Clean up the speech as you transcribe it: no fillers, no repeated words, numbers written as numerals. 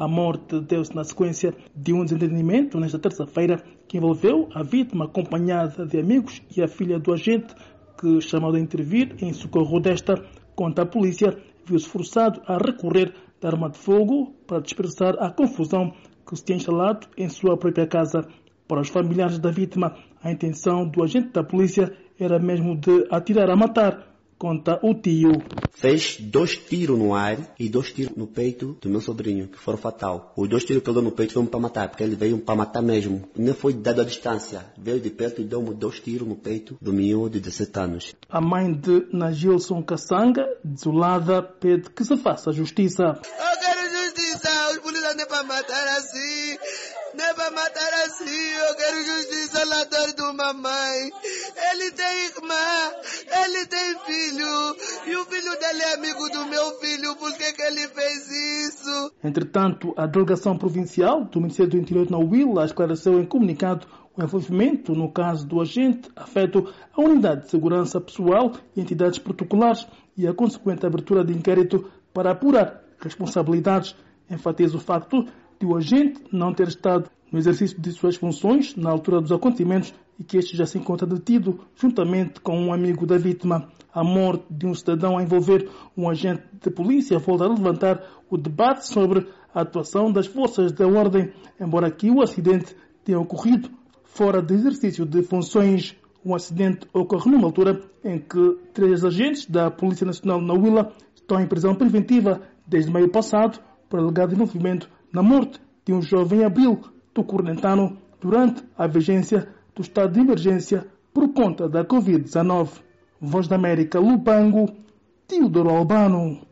A morte deu-se na sequência de um desentendimento nesta terça-feira que envolveu a vítima acompanhada de amigos e a filha do agente que, chamado a intervir em socorro desta, contra a polícia, viu-se forçado a recorrer da arma de fogo para dispersar a confusão que se tinha instalado em sua própria casa. Para os familiares da vítima, a intenção do agente da polícia era mesmo de atirar a matar, conta o tio. Fez 2 tiros no ar e 2 tiros no peito do meu sobrinho, que foram fatal. Os 2 tiros que ele deu no peito foram para matar, porque ele veio para matar mesmo. Não foi dado a distância. Veio de perto e deu-me 2 tiros no peito do menino de 17 anos. A mãe de Nagilson Kassanga, desolada, pede que se faça justiça. Eu quero justiça, os polícias não é para matar assim. Não é para matar assim, eu quero justiça na dor de uma mãe. Ele tem irmã, ele tem filho, e o filho dele é amigo do meu filho, por que ele fez isso? Entretanto, a delegação provincial do Ministério do Interior na Huila esclareceu em comunicado o envolvimento no caso do agente afeto à unidade de segurança pessoal e entidades protocolares e a consequente abertura de inquérito para apurar responsabilidades. Enfatiza o facto de o agente não ter estado no exercício de suas funções na altura dos acontecimentos e que este já se encontra detido juntamente com um amigo da vítima. A morte de um cidadão a envolver um agente de polícia volta a levantar o debate sobre a atuação das forças da ordem, embora aqui o acidente tenha ocorrido fora de exercício de funções. Um acidente ocorre numa altura em que 3 agentes da Polícia Nacional na Huila estão em prisão preventiva desde maio passado por alegado envolvimento na morte de um jovem Abril do Cornetano durante a vigência do estado de emergência por conta da Covid-19. Voz da América, Lupango, Teodoro Albano.